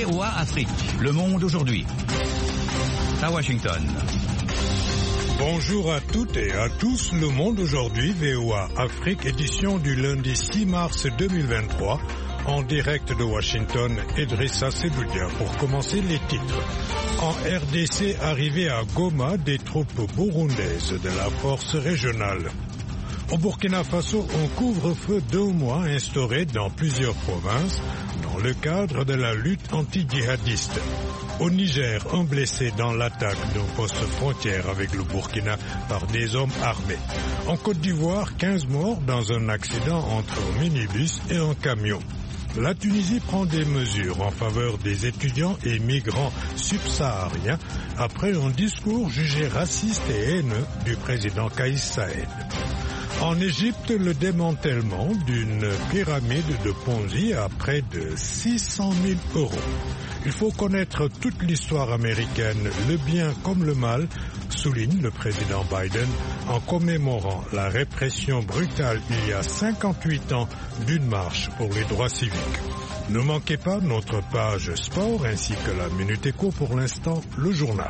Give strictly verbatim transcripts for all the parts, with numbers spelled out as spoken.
O A Afrique, Le Monde aujourd'hui. À Washington. Bonjour à toutes et à tous, Le Monde aujourd'hui, V O A Afrique, édition du lundi six mars deux mille vingt-trois, en direct de Washington, Idrissa Seboudia. Pour commencer, les titres. En R D C, arrivé à Goma, des troupes burundaises de la force régionale. Au Burkina Faso, un couvre-feu d'un mois instauré dans plusieurs provinces dans le cadre de la lutte anti-djihadiste. Au Niger, un blessé dans l'attaque d'un poste frontière avec le Burkina par des hommes armés. En Côte d'Ivoire, quinze morts dans un accident entre un minibus et un camion. La Tunisie prend des mesures en faveur des étudiants et migrants subsahariens après un discours jugé raciste et haineux du président Kais Saied. En Égypte, le démantèlement d'une pyramide de Ponzi à près de six cent mille euros. Il faut connaître toute l'histoire américaine, le bien comme le mal, souligne le président Biden en commémorant la répression brutale il y a cinquante-huit ans d'une marche pour les droits civiques. Ne manquez pas notre page sport ainsi que la Minute Éco. Pour l'instant, le journal.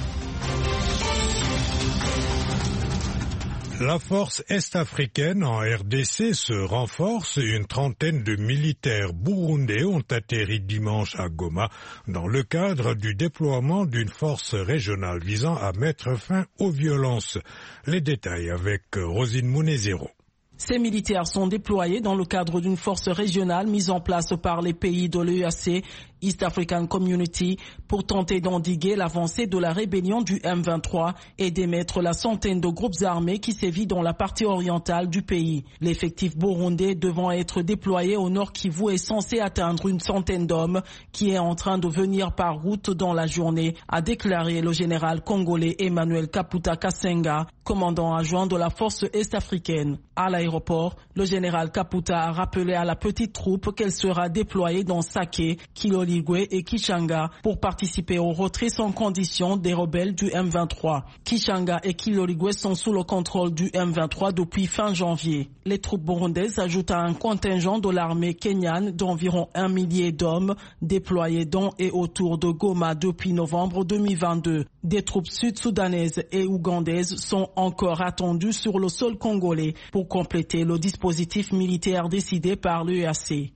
La force est-africaine en R D C se renforce. Une trentaine de militaires burundais ont atterri dimanche à Goma dans le cadre du déploiement d'une force régionale visant à mettre fin aux violences. Les détails avec Rosine Mounezero. Ces militaires sont déployés dans le cadre d'une force régionale mise en place par les pays de l'E A C, East African Community, pour tenter d'endiguer l'avancée de la rébellion du M vingt-trois et d'émettre la centaine de groupes armés qui sévit dans la partie orientale du pays. L'effectif burundais devant être déployé au nord Kivu est censé atteindre une centaine d'hommes qui est en train de venir par route dans la journée, a déclaré le général congolais Emmanuel Kaputa Kasenga, commandant adjoint de la force est-africaine. À l'aéroport, le général Kaputa a rappelé à la petite troupe qu'elle sera déployée dans Saké, Kiloligwe et Kichanga pour participer au retrait sans condition des rebelles du M vingt-trois. Kichanga et Kiloligwe sont sous le contrôle du M vingt-trois depuis fin janvier. Les troupes burundaises ajoutent à un contingent de l'armée kenyane d'environ un millier d'hommes déployés dans et autour de Goma depuis novembre deux mille vingt-deux. Des troupes sud-soudanaises et ougandaises sont encore attendues sur le sol congolais pour compléter le dispositif militaire décidé par l'E A C.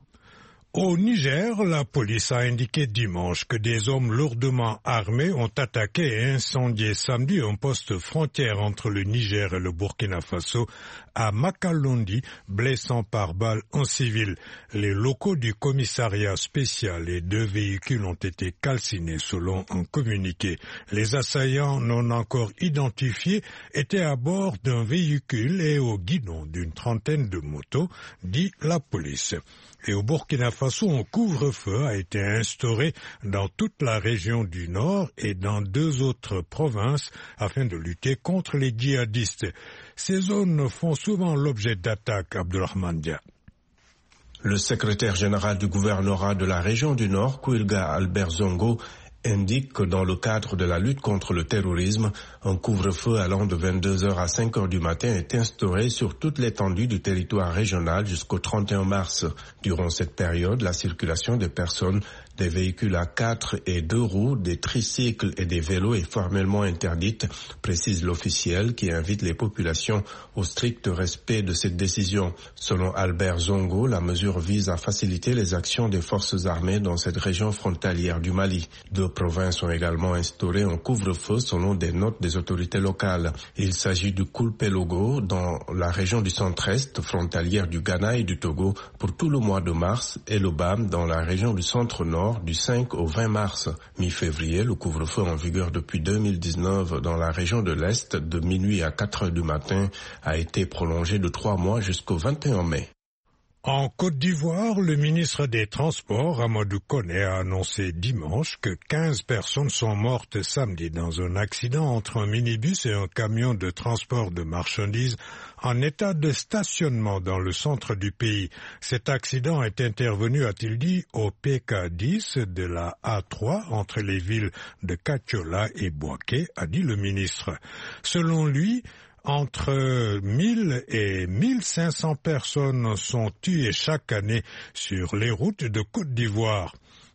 Au Niger, la police a indiqué dimanche que des hommes lourdement armés ont attaqué et incendié samedi un poste frontière entre le Niger et le Burkina Faso à Makalondi, blessant par balle un civil. Les locaux du commissariat spécial et deux véhicules ont été calcinés selon un communiqué. Les assaillants non encore identifiés étaient à bord d'un véhicule et au guidon d'une trentaine de motos, dit la police. Et au Burkina Faso, un couvre-feu a été instauré dans toute la région du Nord et dans deux autres provinces afin de lutter contre les djihadistes. Ces zones font souvent l'objet d'attaques, Abdourahmane Dia. Le secrétaire général du gouvernorat de la région du Nord, Kouilga Albert Zongo, indique que dans le cadre de la lutte contre le terrorisme, un couvre-feu allant de vingt-deux heures à cinq heures du matin est instauré sur toute l'étendue du territoire régional jusqu'au trente et un mars. Durant cette période, la circulation des personnes, des véhicules à quatre et deux roues, des tricycles et des vélos est formellement interdite, précise l'officiel qui invite les populations au strict respect de cette décision. Selon Albert Zongo, la mesure vise à faciliter les actions des forces armées dans cette région frontalière du Mali. Deux provinces ont également instauré un couvre-feu selon des notes des autorités locales. Il s'agit du Koulpelogo dans la région du centre-est, frontalière du Ghana et du Togo, pour tout le mois de mars, et le B A M dans la région du centre-nord du cinq au vingt mars. Mi-février, le couvre-feu en vigueur depuis deux mille dix-neuf dans la région de l'Est, de minuit à quatre heures du matin, a été prolongé de trois mois jusqu'au vingt et un mai. En Côte d'Ivoire, le ministre des Transports, Amadou Koné, a annoncé dimanche que quinze personnes sont mortes samedi dans un accident entre un minibus et un camion de transport de marchandises en état de stationnement dans le centre du pays. Cet accident est intervenu, a-t-il dit, au P K dix de la A trois entre les villes de Katiola et Boaké, a dit le ministre. Selon lui, entre mille et mille cinq cents personnes sont tuées chaque année sur les routes de Côte d'Ivoire.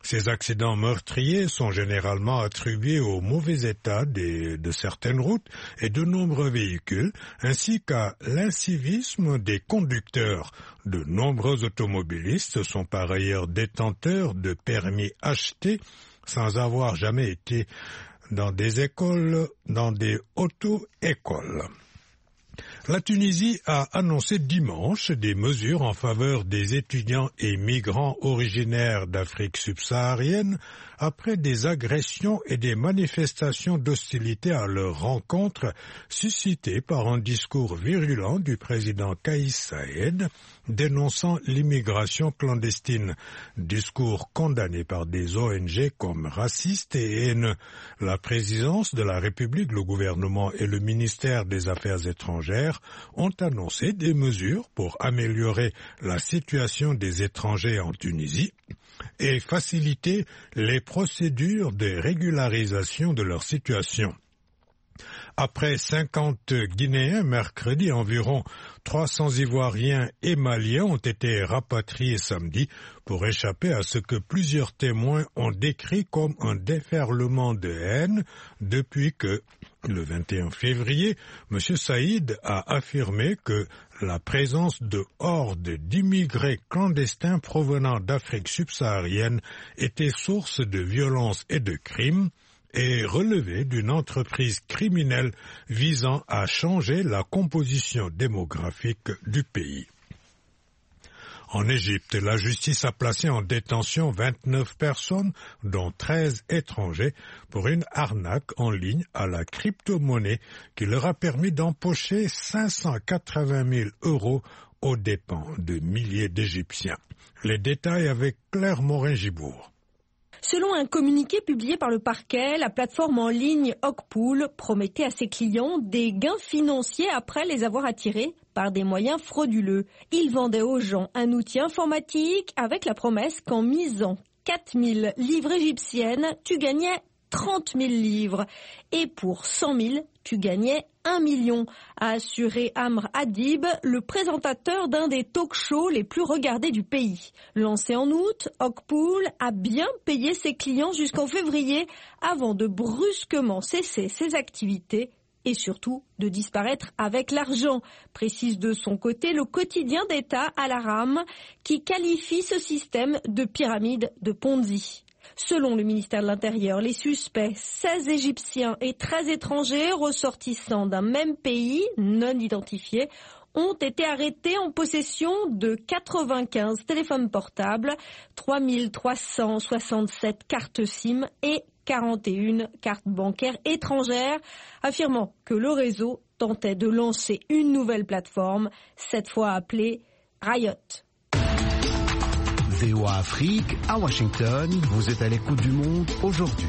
Ces accidents meurtriers sont généralement attribués au mauvais état des, de certaines routes et de nombreux véhicules, ainsi qu'à l'incivisme des conducteurs. De nombreux automobilistes sont par ailleurs détenteurs de permis achetés sans avoir jamais été dans des écoles, dans des auto-écoles. La Tunisie a annoncé dimanche des mesures en faveur des étudiants et migrants originaires d'Afrique subsaharienne après des agressions et des manifestations d'hostilité à leur rencontre suscitées par un discours virulent du président Kais Saied dénonçant l'immigration clandestine. Discours condamné par des O N G comme racistes et haineux. La présidence de la République, le gouvernement et le ministère des Affaires étrangères ont annoncé des mesures pour améliorer la situation des étrangers en Tunisie et faciliter les procédures de régularisation de leur situation. Après cinquante Guinéens, mercredi, environ trois cents Ivoiriens et Maliens ont été rapatriés samedi pour échapper à ce que plusieurs témoins ont décrit comme un déferlement de haine depuis que, le vingt et un février, M. Saïd a affirmé que la présence de hordes d'immigrés clandestins provenant d'Afrique subsaharienne était source de violences et de crimes, et relevé d'une entreprise criminelle visant à changer la composition démographique du pays. En Égypte, la justice a placé en détention vingt-neuf personnes, dont treize étrangers, pour une arnaque en ligne à la crypto-monnaie qui leur a permis d'empocher cinq cent quatre-vingt mille euros aux dépens de milliers d'Égyptiens. Les détails avec Claire Morin-Gibourg. Selon un communiqué publié par le parquet, la plateforme en ligne Ocpool promettait à ses clients des gains financiers après les avoir attirés par des moyens frauduleux. Il vendait aux gens un outil informatique avec la promesse qu'en misant quatre mille livres égyptiennes, tu gagnais trente mille livres. Et pour cent mille, tu gagnais un million, a assuré Amr Adib, le présentateur d'un des talk-shows les plus regardés du pays. Lancé en août, Ocpool a bien payé ses clients jusqu'en février avant de brusquement cesser ses activités et surtout de disparaître avec l'argent, précise de son côté le quotidien d'État Al-Ahram qui qualifie ce système de pyramide de Ponzi. Selon le ministère de l'Intérieur, les suspects, seize Égyptiens et treize étrangers ressortissants d'un même pays non identifié, ont été arrêtés en possession de quatre-vingt-quinze téléphones portables, trois mille trois cent soixante-sept cartes SIM et quarante et une cartes bancaires étrangères, affirmant que le réseau tentait de lancer une nouvelle plateforme, cette fois appelée Riot. V O A Afrique, à Washington, vous êtes à l'écoute du monde aujourd'hui.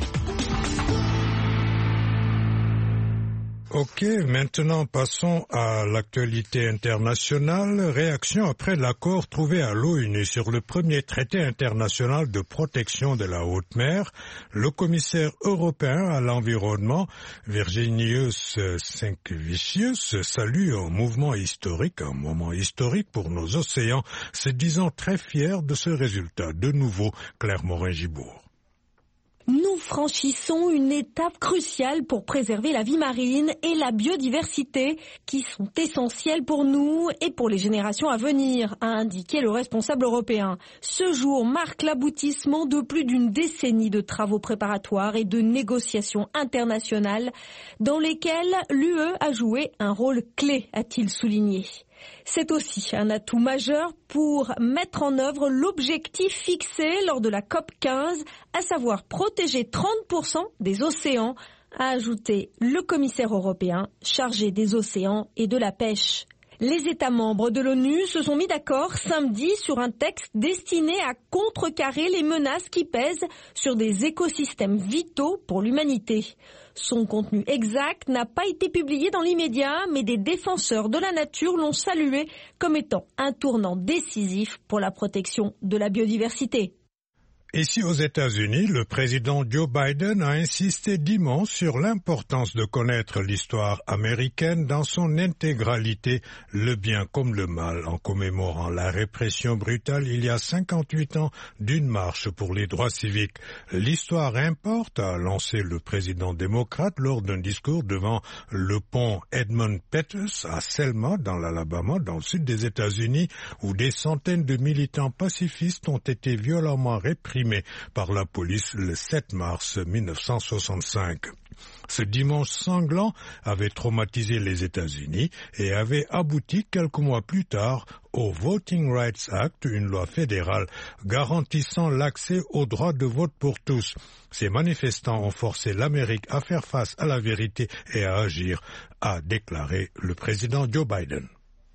Ok, maintenant passons à l'actualité internationale. Réaction après l'accord trouvé à l'ONU sur le premier traité international de protection de la haute mer. Le commissaire européen à l'environnement, Virginijus Sinkevicius, salue un mouvement historique, un moment historique pour nos océans, se disant très fier de ce résultat. De nouveau, Claire Morin-Gibourg. Nous franchissons une étape cruciale pour préserver la vie marine et la biodiversité qui sont essentielles pour nous et pour les générations à venir, a indiqué le responsable européen. Ce jour marque l'aboutissement de plus d'une décennie de travaux préparatoires et de négociations internationales dans lesquelles l'U E a joué un rôle clé, a-t-il souligné. C'est aussi un atout majeur pour mettre en œuvre l'objectif fixé lors de la COP quinze, à savoir protéger trente pour cent des océans, a ajouté le commissaire européen chargé des océans et de la pêche. Les États membres de l'ONU se sont mis d'accord samedi sur un texte destiné à contrecarrer les menaces qui pèsent sur des écosystèmes vitaux pour l'humanité. Son contenu exact n'a pas été publié dans l'immédiat, mais des défenseurs de la nature l'ont salué comme étant un tournant décisif pour la protection de la biodiversité. Ici aux États-Unis, le président Joe Biden a insisté dimanche sur l'importance de connaître l'histoire américaine dans son intégralité, le bien comme le mal, en commémorant la répression brutale il y a cinquante-huit ans d'une marche pour les droits civiques. L'histoire importe, a lancé le président démocrate lors d'un discours devant le pont Edmund Pettus à Selma, dans l'Alabama, dans le sud des États-Unis, où des centaines de militants pacifistes ont été violemment réprimés par la police le sept mars mille neuf cent soixante-cinq. Ce dimanche sanglant avait traumatisé les États-Unis et avait abouti quelques mois plus tard au Voting Rights Act, une loi fédérale garantissant l'accès au droit de vote pour tous. Ces manifestants ont forcé l'Amérique à faire face à la vérité et à agir, a déclaré le président Joe Biden.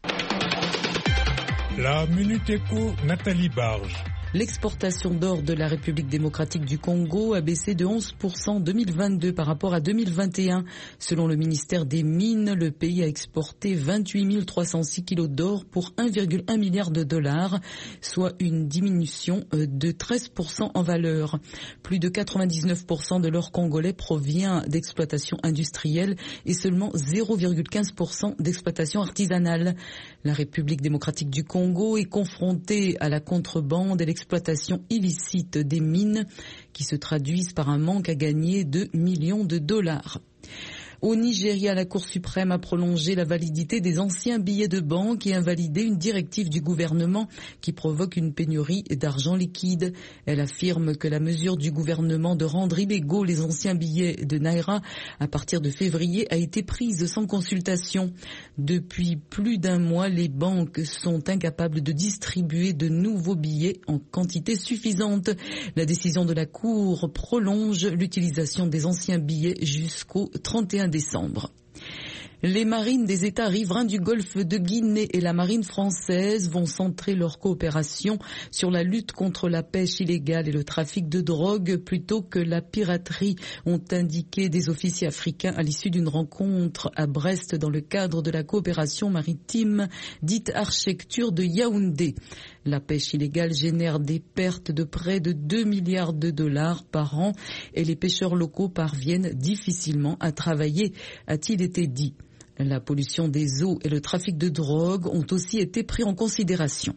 La Minute Éco, Nathalie Barge. L'exportation d'or de la République démocratique du Congo a baissé de onze pour cent en deux mille vingt-deux par rapport à deux mille vingt et un. Selon le ministère des Mines, le pays a exporté vingt-huit mille trois cent six kilos d'or pour un virgule un milliard de dollars, soit une diminution de treize pour cent en valeur. Plus de quatre-vingt-dix-neuf pour cent de l'or congolais provient d'exploitation industrielle et seulement zéro virgule quinze pour cent d'exploitation artisanale. La République démocratique du Congo est confrontée à la contrebande et l'exploitation illicite des mines qui se traduisent par un manque à gagner de millions de dollars. Au Nigeria, la Cour suprême a prolongé la validité des anciens billets de banque et invalidé une directive du gouvernement qui provoque une pénurie d'argent liquide. Elle affirme que la mesure du gouvernement de rendre illégaux les anciens billets de Naira à partir de février a été prise sans consultation. Depuis plus d'un mois, les banques sont incapables de distribuer de nouveaux billets en quantité suffisante. La décision de la Cour prolonge l'utilisation des anciens billets jusqu'au trente et un décembre. Les marines des États riverains du golfe de Guinée et la marine française vont centrer leur coopération sur la lutte contre la pêche illégale et le trafic de drogue plutôt que la piraterie, ont indiqué des officiers africains à l'issue d'une rencontre à Brest dans le cadre de la coopération maritime dite Architecture de Yaoundé. La pêche illégale génère des pertes de près de deux milliards de dollars par an et les pêcheurs locaux parviennent difficilement à travailler, a-t-il été dit. La pollution des eaux et le trafic de drogue ont aussi été pris en considération.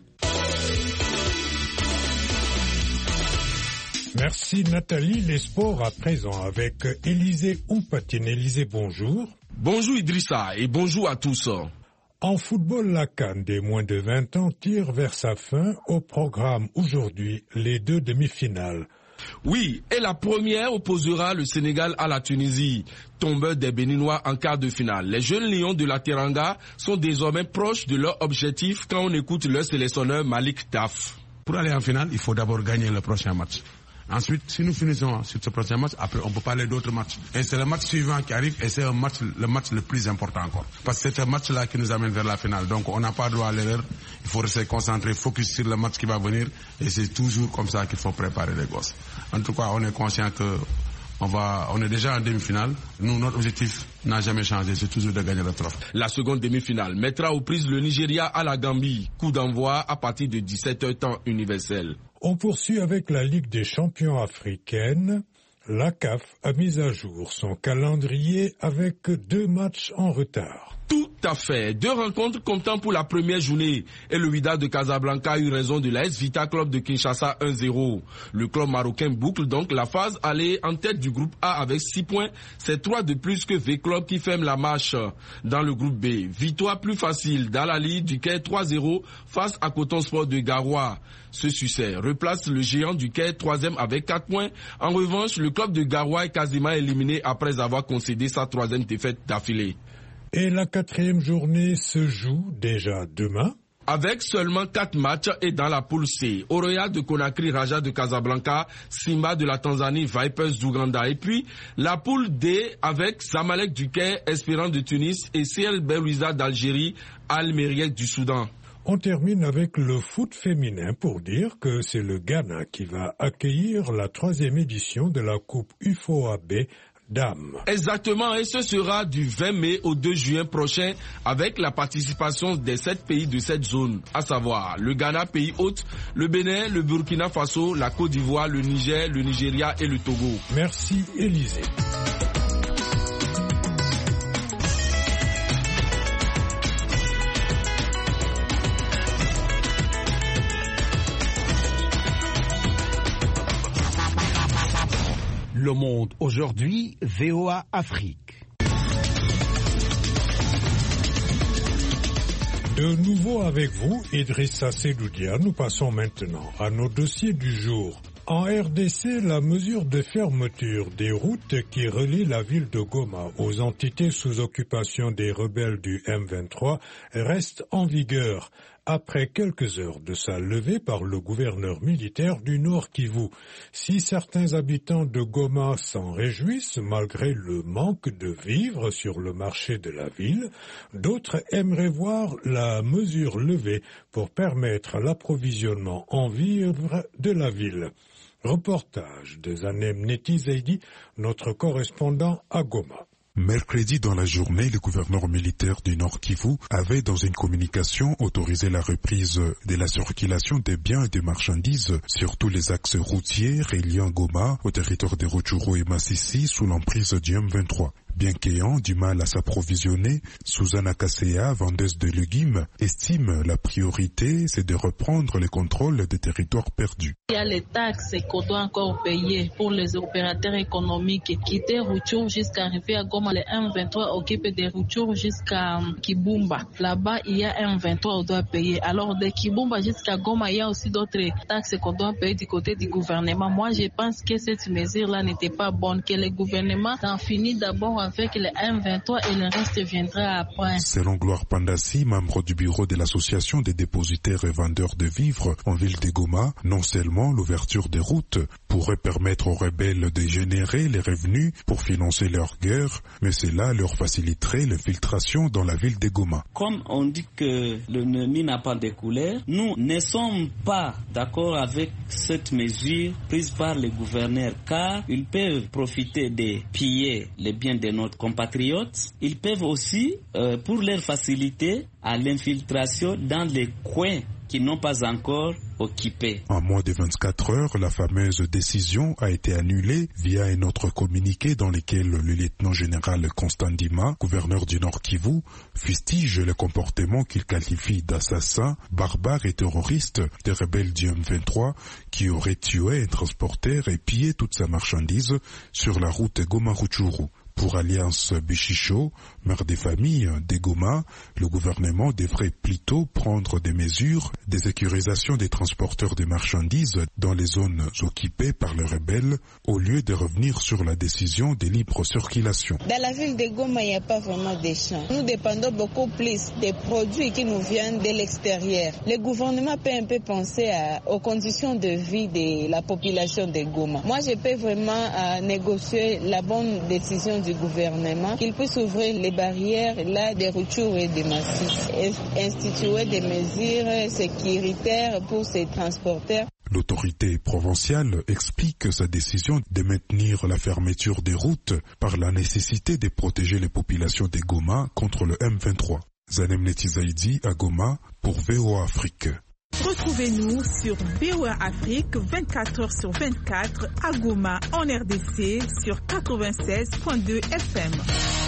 Merci Nathalie. Les sports à présent avec Élisée Ompatine. Élisée, bonjour. Bonjour Idrissa et bonjour à tous. En football, la CAN des moins de vingt ans tire vers sa fin. Au programme aujourd'hui, les deux demi-finales. Oui, et la première opposera le Sénégal à la Tunisie, tombeur des Béninois en quart de finale. Les jeunes lions de la Teranga sont désormais proches de leur objectif quand on écoute leur sélectionneur Malik Taf. Pour aller en finale, il faut d'abord gagner le prochain match. Ensuite, si nous finissons sur ce prochain match, après on peut parler d'autres matchs. Et c'est le match suivant qui arrive et c'est un match, le match le plus important encore. Parce que c'est un match-là qui nous amène vers la finale. Donc on n'a pas droit à l'erreur. Il faut rester concentré, focus sur le match qui va venir. Et c'est toujours comme ça qu'il faut préparer les gosses. En tout cas, on est conscient que on va, on est déjà en demi-finale. Nous, notre objectif n'a jamais changé, c'est toujours de gagner le trophée. La seconde demi-finale mettra aux prises le Nigeria à la Gambie. Coup d'envoi à partir de dix-sept heures temps universel. On poursuit avec la Ligue des champions africaine. La C A F a mis à jour son calendrier avec deux matchs en retard. Tout à fait. Deux rencontres comptant pour la première journée. Et le Wydad de Casablanca a eu raison de l'A S Vita Club de Kinshasa un zéro. Le club marocain boucle donc la phase aller en tête du groupe A avec six points. C'est trois de plus que V-Club qui ferme la marche dans le groupe B. Victoire plus facile dans la Ligue du Caire trois zéro face à Coton Sport de Garoua. Ce succès replace le géant du Caire troisième avec quatre points. En revanche, le club de Garoua est quasiment éliminé après avoir concédé sa troisième défaite d'affilée. Et la quatrième journée se joue déjà demain. Avec seulement quatre matchs et dans la poule C, Oroya de Conakry, Raja de Casablanca, Simba de la Tanzanie, Vipers d'Ouganda. Et puis la poule D avec Zamalek du Caire, Espérance de Tunis et C L Belouiza d'Algérie, Al Merreikh du Soudan. On termine avec le foot féminin pour dire que c'est le Ghana qui va accueillir la troisième édition de la Coupe U F O A B dames. Exactement, et ce sera du vingt mai au deux juin prochain avec la participation des sept pays de cette zone, à savoir le Ghana, pays hôte, le Bénin, le Burkina Faso, la Côte d'Ivoire, le Niger, le Nigeria et le Togo. Merci Élisée. Le Monde aujourd'hui, V O A Afrique. De nouveau avec vous, Idrissa Sedoudia, nous passons maintenant à nos dossiers du jour. En R D C, la mesure de fermeture des routes qui relient la ville de Goma aux entités sous occupation des rebelles du M vingt-trois reste en vigueur après quelques heures de sa levée par le gouverneur militaire du Nord Kivu. Si certains habitants de Goma s'en réjouissent malgré le manque de vivres sur le marché de la ville, d'autres aimeraient voir la mesure levée pour permettre l'approvisionnement en vivres de la ville. Reportage de Zanem Neti Zaidi, notre correspondant à Goma. Mercredi dans la journée, le gouverneur militaire du Nord Kivu avait dans une communication autorisé la reprise de la circulation des biens et des marchandises sur tous les axes routiers reliant Goma au territoire de Rutshuru et Masisi sous l'emprise du M vingt-trois. Bien qu'ayant du mal à s'approvisionner, Susanna Kaseya, vendeuse de légumes, estime la priorité, c'est de reprendre le contrôle des territoires perdus. Il y a les taxes qu'on doit encore payer pour les opérateurs économiques. Quitter Rutshuru jusqu'à arriver à Goma, le M vingt-trois occupe des Rutshuru jusqu'à Kibumba. Là-bas, il y a M vingt-trois, on doit payer. Alors, de Kibumba jusqu'à Goma, il y a aussi d'autres taxes qu'on doit payer du côté du gouvernement. Moi, je pense que cette mesure-là n'était pas bonne, que le gouvernement en finit d'abord avec le M vingt-trois et le reste viendra après. Selon Gloire Pandassi, membre du bureau de l'association des dépositaires et vendeurs de vivres en ville de Goma, non seulement l'ouverture des routes pourrait permettre aux rebelles de générer les revenus pour financer leur guerre, mais cela leur faciliterait l'infiltration dans la ville de Goma. Comme on dit que l'ennemi n'a pas de couleur, nous ne sommes pas d'accord avec cette mesure prise par les gouverneurs, car ils peuvent profiter de piller les biens de notre compatriotes. Ils peuvent aussi, euh, pour leur faciliter, à l'infiltration dans les coins qui n'ont pas encore occupés. En moins de vingt-quatre heures, la fameuse décision a été annulée via un autre communiqué dans lequel le lieutenant-général Constant Ndima, gouverneur du Nord Kivu, fustige le comportement qu'il qualifie d'assassin, barbare et terroriste des rebelles du M vingt-trois qui auraient tué un transporteur et pillé toute sa marchandise sur la route Goma-Rutshuru. Pour Alliance Bichicho, mère des familles des Goma, le gouvernement devrait plutôt prendre des mesures de sécurisation des transporteurs de marchandises dans les zones occupées par les rebelles au lieu de revenir sur la décision de libre circulation. Dans la ville de Goma, il n'y a pas vraiment de champs. Nous dépendons beaucoup plus des produits qui nous viennent de l'extérieur. Le gouvernement peut un peu penser à, aux conditions de vie de la population de Goma. Moi, je peux vraiment euh, négocier la bonne décision du gouvernement, qu'il puisse ouvrir les barrières là des Rutshuru et des Masisi, instituer des mesures sécuritaires pour ces transporteurs. L'autorité provinciale explique sa décision de maintenir la fermeture des routes par la nécessité de protéger les populations de Goma contre le M vingt-trois. Zanem Neti Zaidi à Goma pour V O A Afrique. Retrouvez-nous sur V O A Afrique vingt-quatre heures sur vingt-quatre à Goma en R D C sur quatre-vingt-seize virgule deux F M.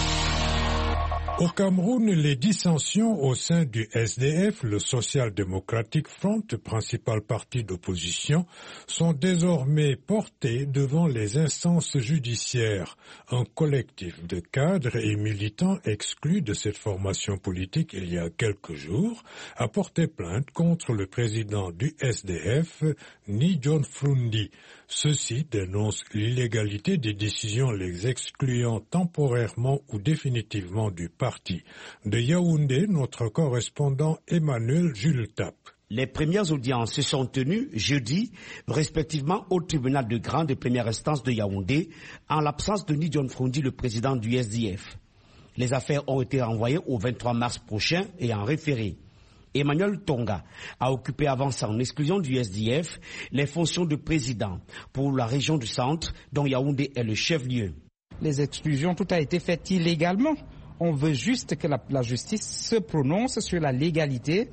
Au Cameroun, les dissensions au sein du S D F, le Social Democratic Front, principal parti d'opposition, sont désormais portées devant les instances judiciaires. Un collectif de cadres et militants exclus de cette formation politique il y a quelques jours a porté plainte contre le président du S D F, Ni John Frundi. Ceux-ci dénoncent l'illégalité des décisions les excluant temporairement ou définitivement du parti. De Yaoundé, notre correspondant Emmanuel Jules Tap. Les premières audiences se sont tenues jeudi, respectivement au tribunal de grande et première instance de Yaoundé, en l'absence de Ni John Frundi, le président du S D F. Les affaires ont été renvoyées au vingt-trois mars prochain et en référé. Emmanuel Tonga a occupé avant son exclusion du S D F les fonctions de président pour la région du centre dont Yaoundé est le chef-lieu. Les exclusions, tout a été fait illégalement. On veut juste que la, la justice se prononce sur la légalité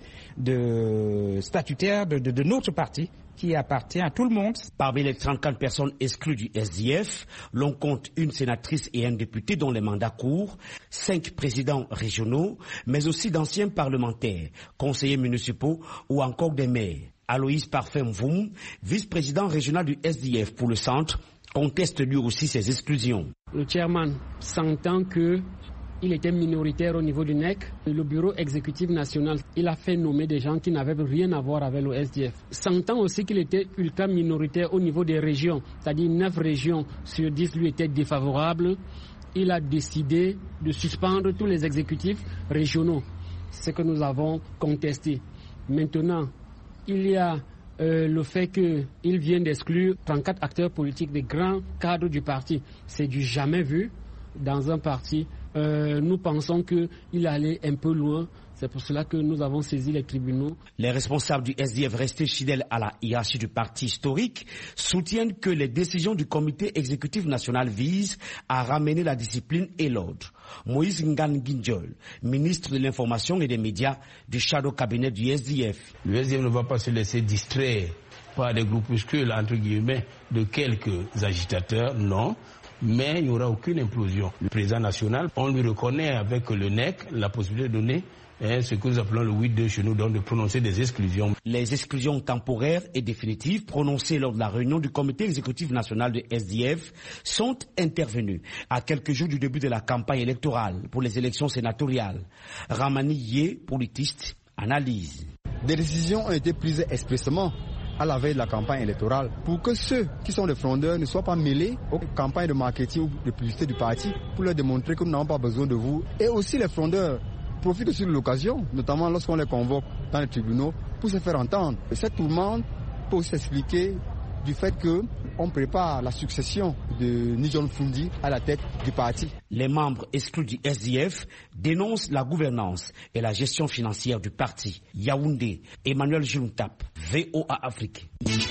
de, statutaire de, de, de notre parti, qui appartient à tout le monde. Parmi les trente-quatre personnes exclues du S D F, l'on compte une sénatrice et un député dont les mandats courent, cinq présidents régionaux, mais aussi d'anciens parlementaires, conseillers municipaux ou encore des maires. Aloïs Parfait-Mvoum, vice-président régional du S D F pour le centre, conteste lui aussi ces exclusions. Le chairman sentant que il était minoritaire au niveau du N E C. Le bureau exécutif national, il a fait nommer des gens qui n'avaient rien à voir avec le S D F. Sentant aussi qu'il était ultra minoritaire au niveau des régions, c'est-à-dire neuf régions sur dix lui étaient défavorables, il a décidé de suspendre tous les exécutifs régionaux. C'est ce que nous avons contesté. Maintenant, il y a euh, le fait qu'il vient d'exclure trente-quatre acteurs politiques, des grands cadres du parti. C'est du jamais vu dans un parti. Euh, nous pensons qu'il allait un peu loin. C'est pour cela que nous avons saisi les tribunaux. Les responsables du S D F restés fidèles à la hiérarchie du parti historique soutiennent que les décisions du comité exécutif national visent à ramener la discipline et l'ordre. Moïse Ngan Guinjol, ministre de l'information et des médias du shadow cabinet du S D F. Le S D F ne va pas se laisser distraire par des groupuscules, entre guillemets, de quelques agitateurs, non. Mais il n'y aura aucune implosion. Le président national, on lui reconnaît avec le N E C la possibilité de donner hein, ce que nous appelons le huit deux chez nous, donc de prononcer des exclusions. Les exclusions temporaires et définitives prononcées lors de la réunion du comité exécutif national de S D F sont intervenues à quelques jours du début de la campagne électorale pour les élections sénatoriales. Ramani Yé, politiste, analyse. Des décisions ont été prises expressément à la veille de la campagne électorale pour que ceux qui sont des frondeurs ne soient pas mêlés aux campagnes de marketing ou de publicité du parti pour leur démontrer que nous n'avons pas besoin de vous. Et aussi les frondeurs profitent aussi de l'occasion, notamment lorsqu'on les convoque dans les tribunaux pour se faire entendre. Et cette tourmente peut aussi s'expliquer du fait qu'on prépare la succession de Nijon Fundi à la tête du parti. Les membres exclus du S D F dénoncent la gouvernance et la gestion financière du parti. Yaoundé, Emmanuel Juntap, V O A Afrique.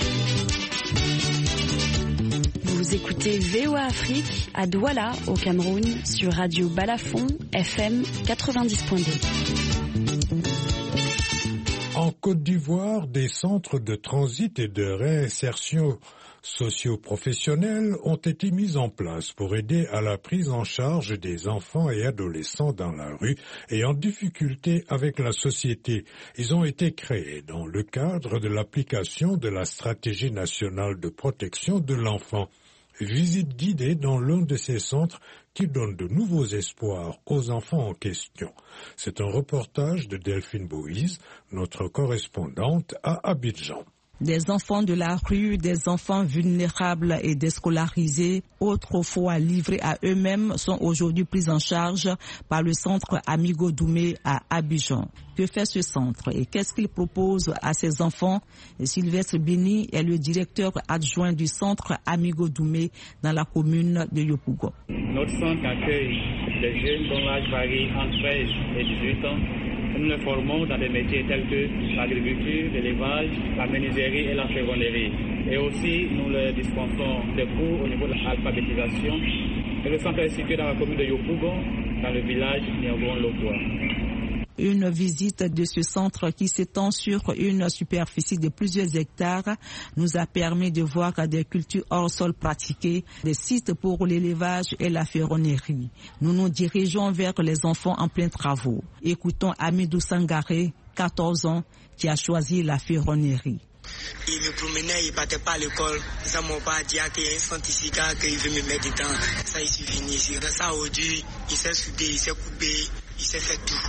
Vous écoutez V O A Afrique à Douala, au Cameroun, sur Radio Balafon, F M quatre-vingt-dix point deux. En Côte d'Ivoire, des centres de transit et de réinsertion socio-professionnels ont été mis en place pour aider à la prise en charge des enfants et adolescents dans la rue et en difficulté avec la société. Ils ont été créés dans le cadre de l'application de la stratégie nationale de protection de l'enfant. Visite guidée dans l'un de ces centres qui donne de nouveaux espoirs aux enfants en question. C'est un reportage de Delphine Boïse, notre correspondante à Abidjan. Des enfants de la rue, des enfants vulnérables et déscolarisés, autrefois livrés à eux-mêmes, sont aujourd'hui pris en charge par le centre Amigo Doumé à Abidjan. Que fait ce centre et qu'est-ce qu'il propose à ces enfants? Sylvestre Bini est le directeur adjoint du centre Amigo Doumé dans la commune de Yopougon. Notre centre accueille des jeunes dont l'âge varie entre treize et dix-huit ans. Nous les formons dans des métiers tels que l'agriculture, l'élevage, la menuiserie et la ferronnerie. Et aussi, nous leur dispensons des cours au niveau de l'alphabétisation. Et le centre est situé dans la commune de Yopougon, dans le village Niagon-Lokwa. Une visite de ce centre qui s'étend sur une superficie de plusieurs hectares nous a permis de voir des cultures hors sol pratiquées, des sites pour l'élevage et la ferronnerie. Nous nous dirigeons vers les enfants en plein travaux. Écoutons Amidou Sangaré, quatorze ans, qui a choisi la ferronnerie. Il me promenait, il partait pas à l'école. Ça m'a pas dit qu'il y a un centre ici qu'il veut me mettre dedans. Ça, il suis venu ici. Dans ça, aujourd'hui, il s'est soudé, il s'est coupé, il s'est fait tout.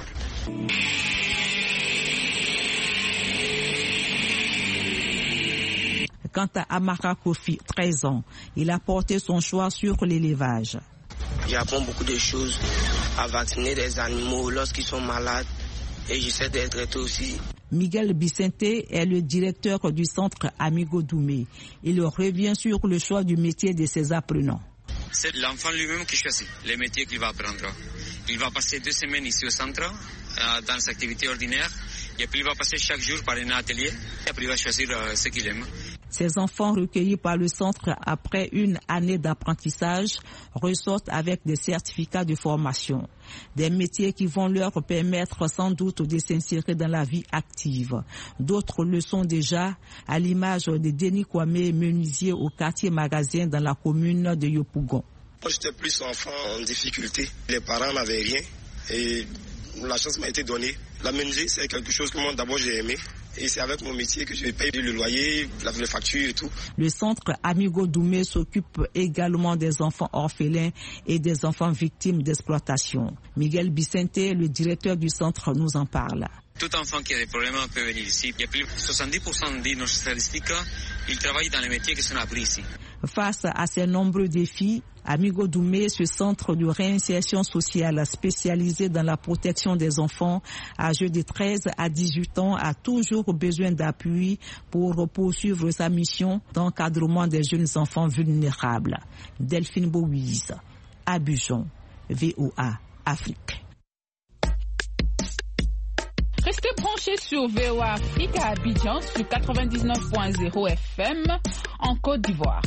Quant à Amara Kofi, treize ans, il a porté son choix sur l'élevage. J'apprends beaucoup de choses à vacciner des animaux lorsqu'ils sont malades et j'essaie d'être traité aussi. Miguel Bicente est le directeur du centre Amigo Doumé. Il revient sur le choix du métier de ses apprenants. C'est l'enfant lui-même qui choisit les métiers qu'il va apprendre. Il va passer deux semaines ici au centre, dans ses activités ordinaires, et puis il va passer chaque jour par un atelier, et après il va choisir ce qu'il aime. Ces enfants recueillis par le centre après une année d'apprentissage ressortent avec des certificats de formation, des métiers qui vont leur permettre sans doute de s'insérer dans la vie active. D'autres le sont déjà, à l'image de Denis Kwame, menuisier au quartier Magasin dans la commune de Yopougon. Moi, j'étais plus enfant en difficulté. Les parents n'avaient rien et la chance m'a été donnée. La menuiserie, c'est quelque chose que moi, d'abord, j'ai aimé. Et c'est avec mon métier que je paye le loyer, les factures et tout. Le centre Amigo Doumé s'occupe également des enfants orphelins et des enfants victimes d'exploitation. Miguel Vicente, le directeur du centre, nous en parle. Tout enfant qui a des problèmes peut venir ici. Il y a plus de soixante-dix pour cent de nos statistiques, ils travaillent dans les métiers qui sont appris ici. Face à ces nombreux défis, Amigo Doumé, ce centre de réinsertion sociale spécialisé dans la protection des enfants âgés de treize à dix-huit ans, a toujours besoin d'appui pour poursuivre sa mission d'encadrement des jeunes enfants vulnérables. Delphine Bouise, Abidjan, V O A Afrique. Restez branchés sur V O A Afrique à Abidjan sur quatre-vingt-dix-neuf point zéro F M en Côte d'Ivoire.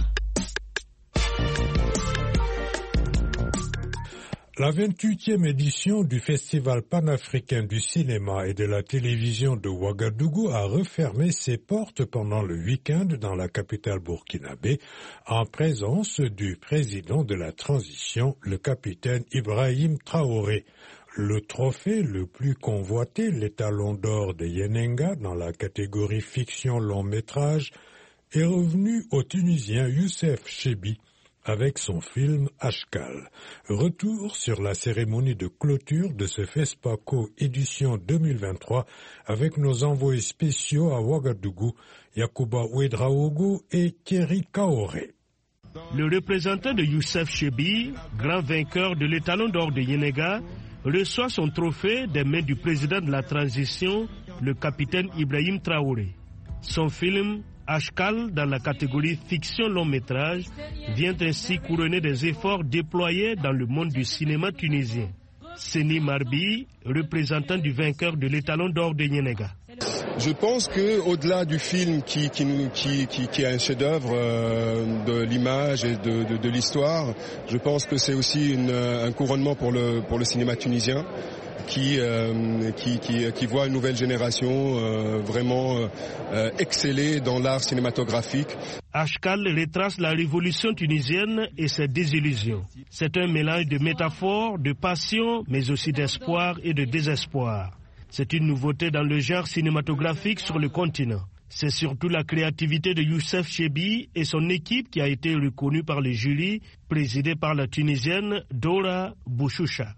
La vingt-huitième édition du Festival panafricain du cinéma et de la télévision de Ouagadougou a refermé ses portes pendant le week-end dans la capitale burkinabé en présence du président de la transition, le capitaine Ibrahim Traoré. Le trophée le plus convoité, l'étalon d'or de Yenenga dans la catégorie fiction long métrage, est revenu au Tunisien Youssef Chebbi avec son film Ashkal. Retour sur la cérémonie de clôture de ce FESPACO édition deux mille vingt-trois avec nos envoyés spéciaux à Ouagadougou, Yacouba Ouedraogo et Thierry Kaoré. Le représentant de Youssef Chebbi, grand vainqueur de l'étalon d'or de Yenenga, reçoit son trophée des mains du président de la transition, le capitaine Ibrahim Traoré. Son film Ashkal, dans la catégorie fiction long métrage, vient ainsi couronner des efforts déployés dans le monde du cinéma tunisien. Seni Marbi, représentant du vainqueur de l'étalon d'or de Yenenga. Je pense qu'au-delà du film qui, qui, qui, qui, qui est un chef-d'œuvre euh, de l'image et de, de, de l'histoire, je pense que c'est aussi une, un couronnement pour le, pour le cinéma tunisien qui, euh, qui, qui, qui voit une nouvelle génération euh, vraiment euh, exceller dans l'art cinématographique. Ashkal retrace la révolution tunisienne et ses désillusions. C'est un mélange de métaphores, de passion, mais aussi d'espoir et de désespoir. C'est une nouveauté dans le genre cinématographique sur le continent. C'est surtout la créativité de Youssef Chebbi et son équipe qui a été reconnue par le jury, présidé par la Tunisienne Dora Bouchoucha.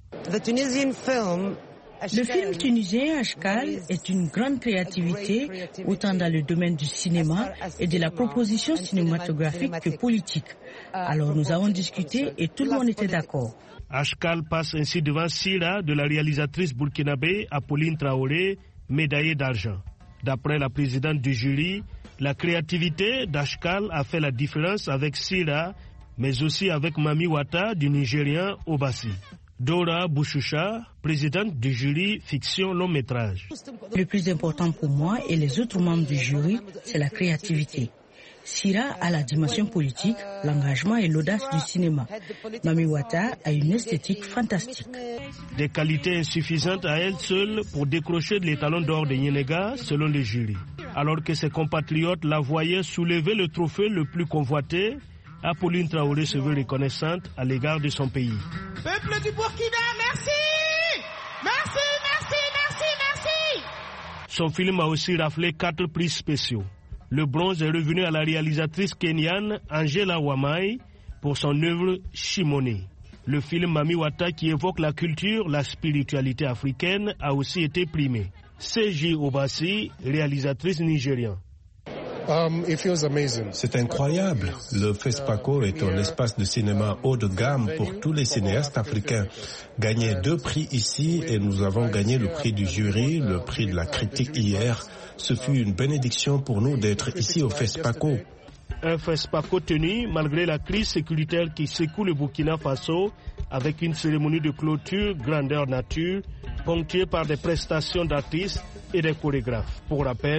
Le film tunisien Ashkal est une grande créativité, autant dans le domaine du cinéma et de la proposition cinématographique que politique. Alors nous avons discuté et tout le monde était d'accord. Ashkal passe ainsi devant Sira de la réalisatrice burkinabé Apolline Traoré, médaillée d'argent. D'après la présidente du jury, la créativité d'Ashkal a fait la différence avec Sira, mais aussi avec Mami Wata du Nigérien Obasi. Dora Bouchoucha, présidente du jury fiction long métrage. Le plus important pour moi et les autres membres du jury, c'est la créativité. Sira a la dimension politique, l'engagement et l'audace du cinéma. Mami Wata a une esthétique fantastique. Des qualités insuffisantes à elle seule pour décrocher l'étalon d'or de Yenenga, selon le jury. Alors que ses compatriotes la voyaient soulever le trophée le plus convoité, Apolline Traoré se veut reconnaissante à l'égard de son pays. Peuple du Burkina, merci! Merci, merci, merci, merci! Son film a aussi raflé quatre prix spéciaux. Le bronze est revenu à la réalisatrice kenyane Angela Wamai pour son œuvre Shimone. Le film Mami Wata, qui évoque la culture, la spiritualité africaine, a aussi été primé. C J Obasi, réalisatrice nigériane. Um, C'est incroyable. Le FESPACO est un espace de cinéma haut de gamme pour tous les cinéastes africains. Gagner deux prix ici et nous avons gagné le prix du jury, le prix de la critique hier. Ce fut une bénédiction pour nous d'être ici au FESPACO. Un FESPACO tenu malgré la crise sécuritaire qui secoue le Burkina Faso avec une cérémonie de clôture grandeur nature ponctuée par des prestations d'artistes et des chorégraphes. Pour rappel,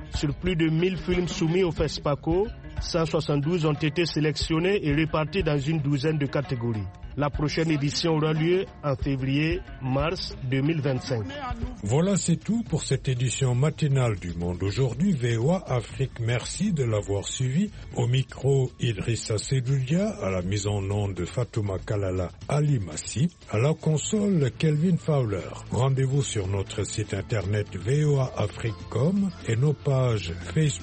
Sur plus de mille films soumis au FESPACO, cent soixante-douze ont été sélectionnés et répartis dans une douzaine de catégories. La prochaine édition aura lieu en février-mars deux mille vingt-cinq. Voilà, c'est tout pour cette édition matinale du Monde Aujourd'hui. V O A Afrique, merci de l'avoir suivi. Au micro, Idrissa Sedoudia, à la mise en onde de Fatouma Kalala Ali Massi, à la console Kelvin Fowler. Rendez-vous sur notre site internet v o a afrique point com et nos pages Facebook.